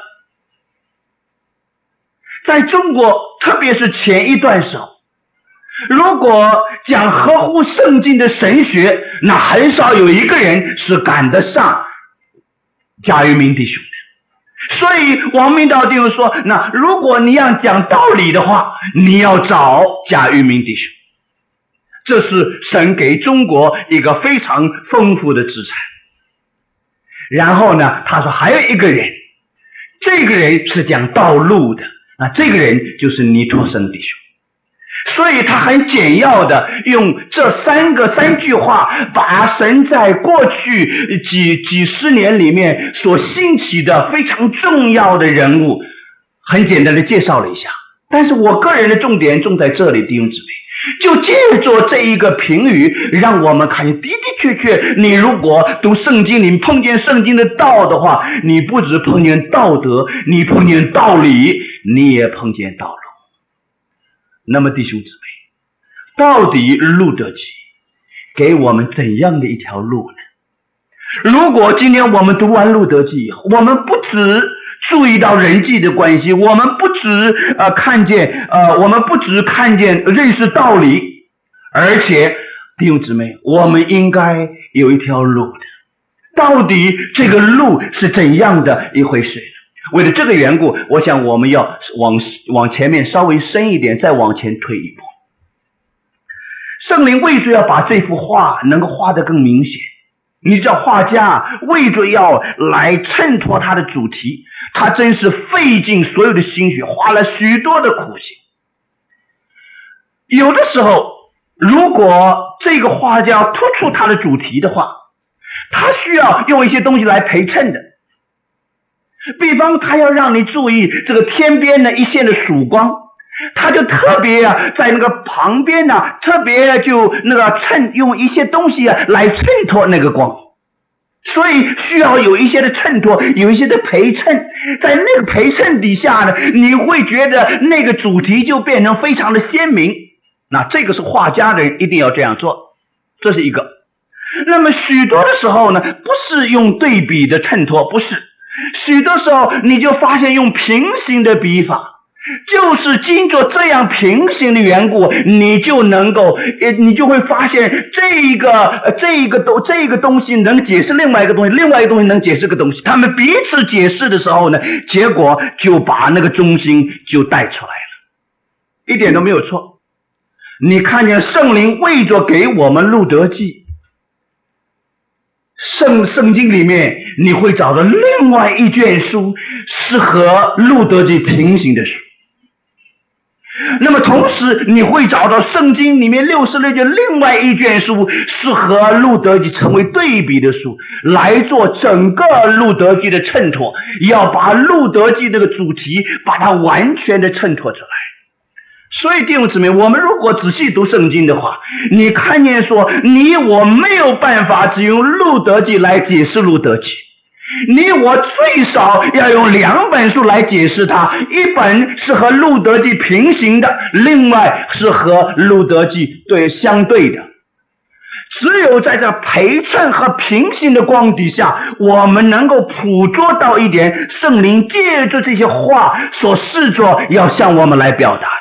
在中国特别是前一段时候，如果讲合乎圣经的神学，那很少有一个人是赶得上贾玉明弟兄的。所以王明道弟兄说，那如果你要讲道理的话，你要找贾玉明弟兄。这是神给中国一个非常丰富的资产。然后呢，他说还有一个人，这个人是讲道路的，那这个人就是尼托生弟兄。所以他很简要的用这三个三句话，把神在过去几几十年里面所兴起的非常重要的人物很简单的介绍了一下。但是我个人的重点重在这里，弟兄姊妹，就借着这一个评语，让我们看见的的确确，你如果读圣经，你碰见圣经的道的话，你不只碰见道德，你碰见道理，你也碰见道路。那么弟兄姊妹，到底路得记给我们怎样的一条路呢？如果今天我们读完路得记以后，我们不只注意到人际的关系，我们不只呃看见呃我们不只看见认识道理，而且弟兄姊妹，我们应该有一条路的。到底这个路是怎样的一回事呢？为了这个缘故，我想我们要往往前面稍微深一点，再往前推一步。圣灵为着要把这幅画能够画得更明显，你知道画家为着要来衬托他的主题，他真是费尽所有的心血，花了许多的苦心。有的时候，如果这个画家突出他的主题的话，他需要用一些东西来陪衬的。比方他要让你注意这个天边的一线的曙光，他就特别啊在那个旁边呢、啊，特别就那个衬用一些东西啊来衬托那个光，所以需要有一些的衬托，有一些的陪衬，在那个陪衬底下呢，你会觉得那个主题就变成非常的鲜明。那这个是画家的人一定要这样做，这是一个。那么许多的时候呢，不是用对比的衬托，不是。许多时候你就发现用平行的笔法，就是经过这样平行的缘故，你就能够你就会发现这一个这一个东这一个东西能解释另外一个东西，另外一个东西能解释个东西，他们彼此解释的时候呢，结果就把那个中心就带出来了，一点都没有错。你看见圣灵为着给我们路得记，圣圣经里面你会找到另外一卷书是和路得记平行的书，那么同时你会找到圣经里面六十六卷另外一卷书是和路得记成为对比的书，来做整个路得记的衬托，要把路得记这个主题把它完全的衬托出来。所以弟兄姊妹，我们如果仔细读圣经的话，你看见说你我没有办法只用路得记来解释路得记，你我最少要用两本书来解释它，一本是和路得记平行的，另外是和路得记对相对的。只有在这陪衬和平行的光底下，我们能够捕捉到一点圣灵借着这些话所试着要向我们来表达的。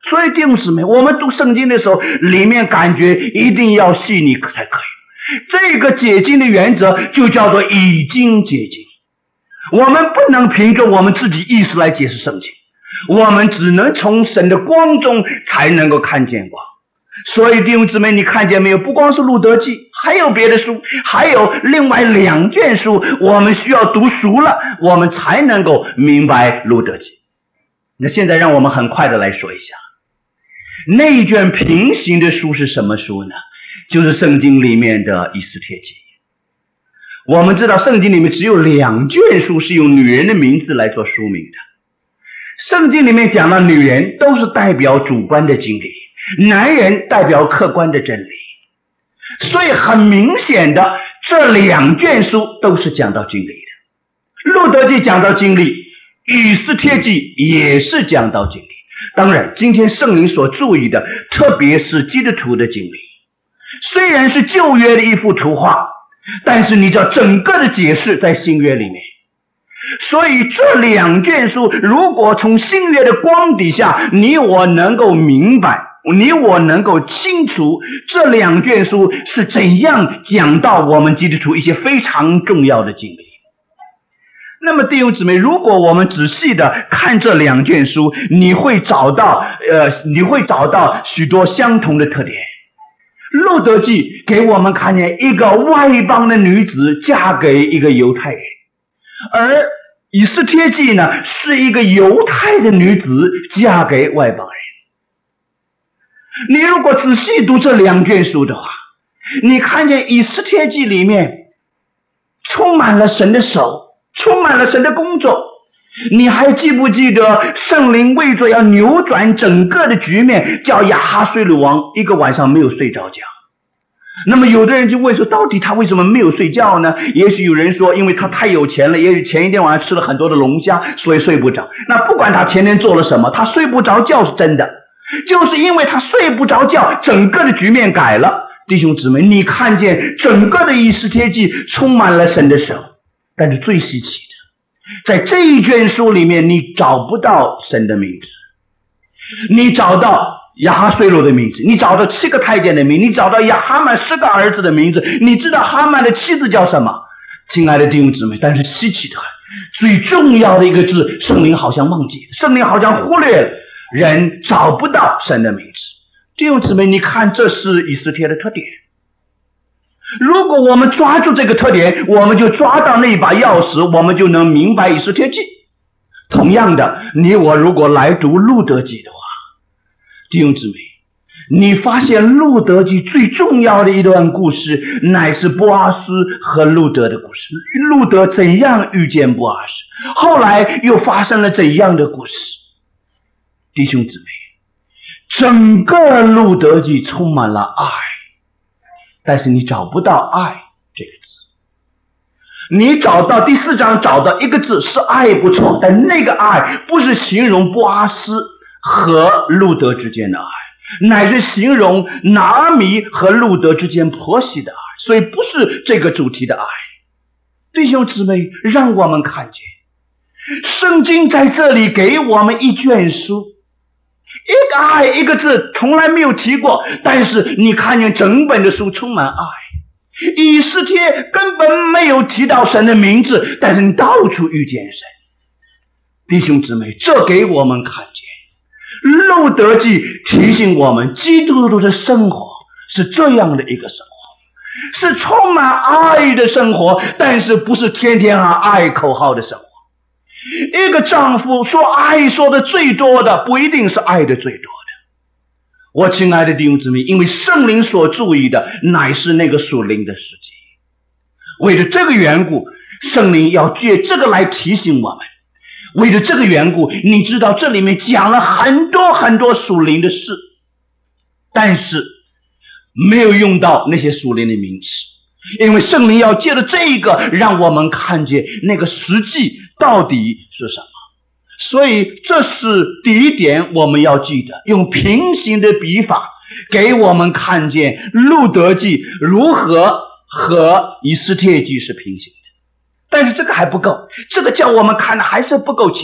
所以弟兄姊妹，我们读圣经的时候，里面感觉一定要细腻才可以。这个解经的原则就叫做以经解经。我们不能凭着我们自己意识来解释圣经，我们只能从神的光中才能够看见光。所以弟兄姊妹，你看见没有？不光是路德记，还有别的书，还有另外两卷书，我们需要读熟了，我们才能够明白路德记。那现在让我们很快的来说一下，那一卷平行的书是什么书呢？就是圣经里面的以斯帖记。我们知道圣经里面只有两卷书是用女人的名字来做书名的。圣经里面讲到女人都是代表主观的经历，男人代表客观的真理。所以很明显的，这两卷书都是讲到经历的。路德记讲到经历，以斯帖记也是讲到经历。当然今天圣灵所注意的特别是基督徒的经历，虽然是旧约的一幅图画，但是你知道整个的解释在新约里面。所以这两卷书如果从新约的光底下，你我能够明白，你我能够清楚这两卷书是怎样讲到我们基督徒一些非常重要的经历。那么弟兄姊妹，如果我们仔细的看这两卷书，你会找到呃，你会找到许多相同的特点。路德记给我们看见一个外邦的女子嫁给一个犹太人，而以斯帖记呢，是一个犹太的女子嫁给外邦人。你如果仔细读这两卷书的话，你看见以斯帖记里面充满了神的手，充满了神的工作。你还记不记得圣灵为着要扭转整个的局面，叫亚哈随鲁王一个晚上没有睡着觉？那么有的人就问说，到底他为什么没有睡觉呢？也许有人说因为他太有钱了，也许前一天晚上吃了很多的龙虾，所以睡不着。那不管他前天做了什么，他睡不着觉是真的，就是因为他睡不着觉，整个的局面改了。弟兄姊妹，你看见整个的以斯帖记充满了神的手，但是最稀奇的，在这一卷书里面你找不到神的名字，你找到亚哈随鲁的名字，你找到七个太监的名字，你找到亚哈曼十个儿子的名字，你知道哈曼的妻子叫什么？亲爱的弟兄姊妹，但是稀奇的很，最重要的一个字圣灵好像忘记了，圣灵好像忽略了，人找不到神的名字。弟兄姊妹，你看这是以斯帖的特点。如果我们抓住这个特点，我们就抓到那把钥匙，我们就能明白以斯帖记。同样的，你我如果来读路德记的话，弟兄姊妹，你发现路德记最重要的一段故事乃是波阿斯和路德的故事。路德怎样遇见波阿斯，后来又发生了怎样的故事？弟兄姊妹，整个路德记充满了爱，但是你找不到爱这个字。你找到第四章找到一个字是爱不错，但那个爱不是形容波阿斯和路德之间的爱，乃是形容拿阿米和路德之间婆媳的爱，所以不是这个主题的爱。弟兄姊妹，让我们看见圣经在这里给我们一卷书，一个爱一个字从来没有提过，但是你看见整本的书充满爱。以斯帖根本没有提到神的名字，但是你到处遇见神。弟兄姊妹，这给我们看见路德记提醒我们，基督徒的生活是这样的一个生活，是充满爱的生活，但是不是天天喊爱口号的生活。一个丈夫说爱说的最多的，不一定是爱的最多的。我亲爱的弟兄姊妹，因为圣灵所注意的乃是那个属灵的世界，为了这个缘故，圣灵要借这个来提醒我们。为了这个缘故，你知道这里面讲了很多很多属灵的事，但是没有用到那些属灵的名词，因为圣灵要借着这个让我们看见那个实际到底是什么。所以这是第一点我们要记得，用平行的笔法给我们看见路德记如何和以斯帖记是平行的。但是这个还不够，这个叫我们看的还是不够清楚。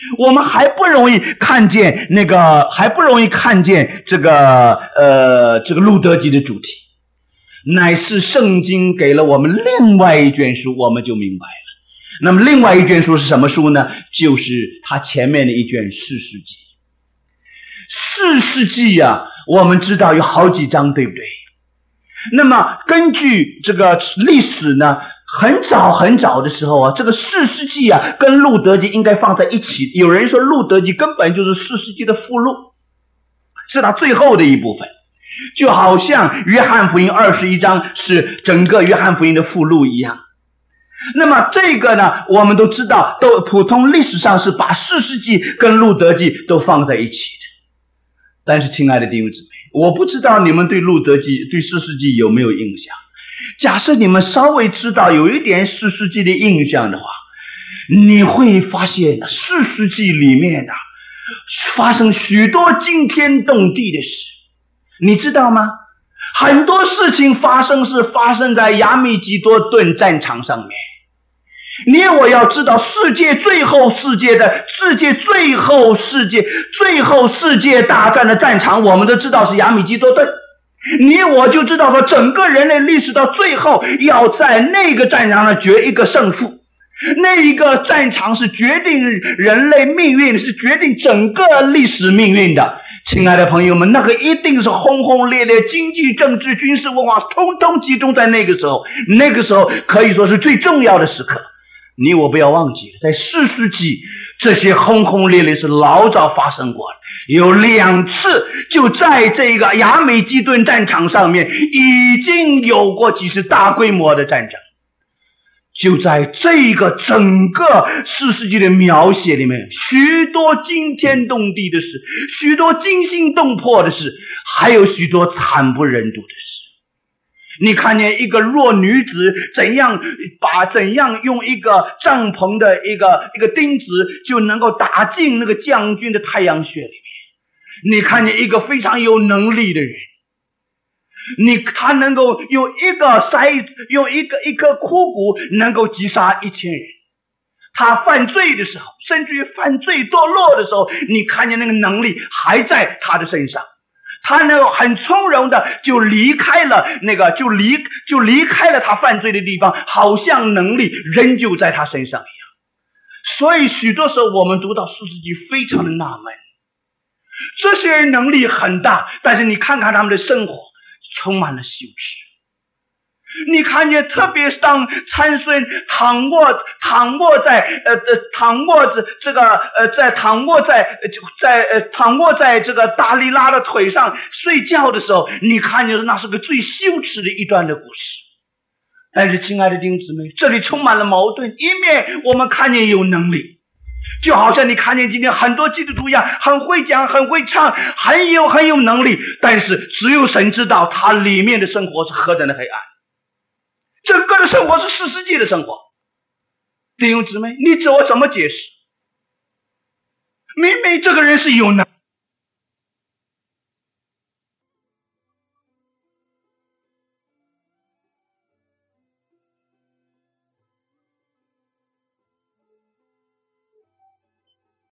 我们还不容易看见那个，还不容易看见这个呃这个路德记的主题，乃是圣经给了我们另外一卷书，我们就明白了。那么另外一卷书是什么书呢？就是他前面的一卷士师记。士师记啊，我们知道有好几章，对不对？那么根据这个历史呢，很早很早的时候啊，这个士师记啊跟路德记应该放在一起。有人说路德记根本就是士师记的附录，是它最后的一部分，就好像约翰福音二十一章是整个约翰福音的附录一样。那么这个呢，我们都知道，都普通历史上是把士师记跟路德记都放在一起的。但是亲爱的弟兄姊妹，我不知道你们对路德记对士师记有没有印象。假设你们稍微知道有一点士师记的印象的话，你会发现士师记里面啊发生许多惊天动地的事，你知道吗？很多事情发生是发生在亚米基多顿战场上面。你我要知道，世界最后世界的世界最后世界最后世界大战的战场，我们都知道是亚米基多顿。你我就知道说，整个人类历史到最后要在那个战场上决一个胜负。那一个战场是决定人类命运，是决定整个历史命运的。亲爱的朋友们，那个一定是轰轰烈烈，经济、政治、军事、文化通通集中在那个时候。那个时候可以说是最重要的时刻。你我不要忘记了，在士师记这些轰轰烈烈是老早发生过了，有两次就在这个亚美基顿战场上面已经有过几次大规模的战争。就在这个整个士师记的描写里面，许多惊天动地的事，许多惊心动魄的事，还有许多惨不忍睹的事。你看见一个弱女子怎样把怎样用一个帐篷的一个一个钉子就能够打进那个将军的太阳穴里面。你看见一个非常有能力的人，你他能够用一个筛子，用一个一颗枯骨能够击杀一千人。他犯罪的时候，甚至于犯罪堕落的时候，你看见那个能力还在他的身上。他能够很从容的就离开了那个就离就离开了他犯罪的地方，好像能力仍旧在他身上一样。所以许多时候我们读到士师记非常的纳闷，这些人能力很大，但是你看看他们的生活充满了羞耻。你看见，特别是当参孙躺卧躺卧在呃躺卧着这个呃在躺卧在在呃躺卧在这个大利拉的腿上睡觉的时候，你看见那是个最羞耻的一段的故事。但是亲爱的弟兄姊妹，这里充满了矛盾，一面我们看见有能力，就好像你看见今天很多基督徒一样，很会讲很会唱，很有很有能力，但是只有神知道他里面的生活是何等的黑暗。整个的生活是士师记的生活。弟兄姊妹，你知我怎么解释？明明这个人是有能